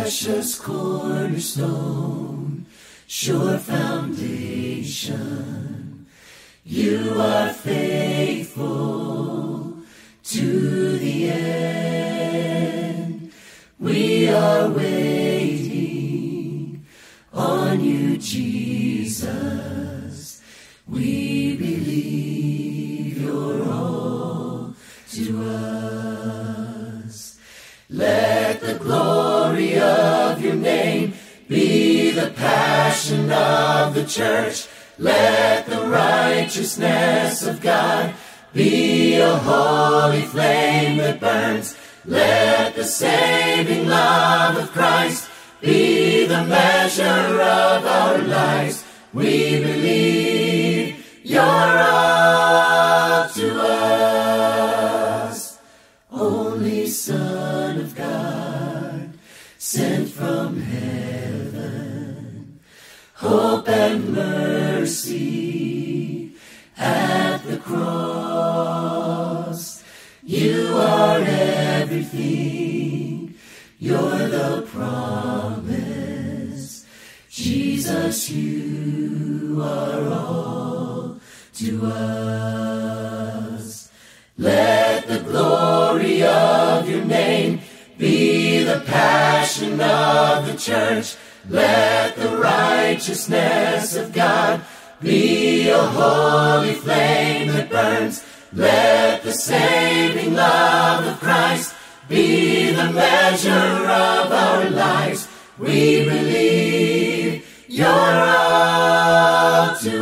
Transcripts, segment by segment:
precious cornerstone, sure foundation. You are faithful to the end. We are waiting on you, Jesus. We believe you're all to us. Let the glory of your name be the passion of the church. Let the righteousness of God be a holy flame that burns. Let the saving love of Christ be the measure of our lives. We believe you're all to us. Only Son of God, sent from heaven, hope and mercy at the cross. You are everything, you're the promise. Jesus, you are all to us. Let the glory of your name be the passion of the church. Let the righteousness of God be a holy flame that burns. Let the saving love of Christ be the measure of our lives. We believe you're all to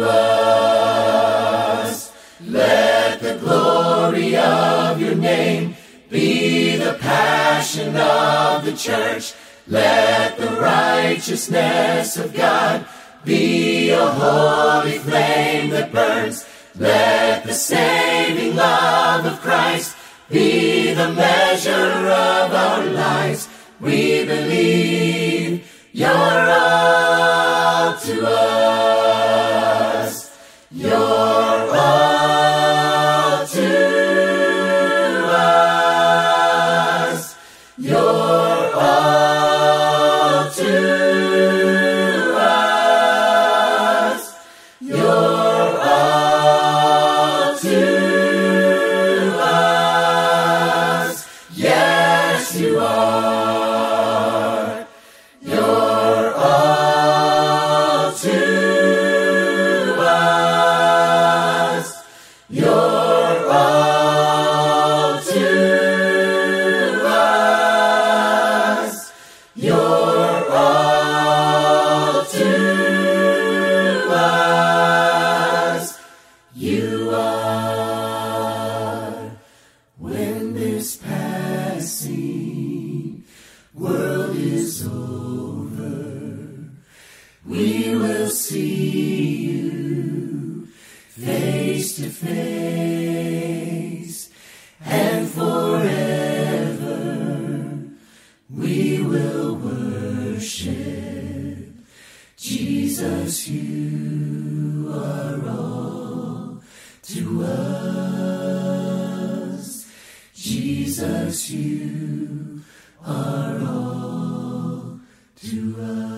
us. Let the glory of your name be the passion of the church. Let the righteousness of God be a holy flame that burns. Let the saving love of Christ be the measure of our lives. We believe you're all to us. You're all to us. You're all to us. You're all to us. Yes, you are. You're all to us. You're all to us. You're all to us. You are. When this passing world is over, we will see you face to face, and forever we will worship. Jesus, you are all to us. Jesus, you are all to us.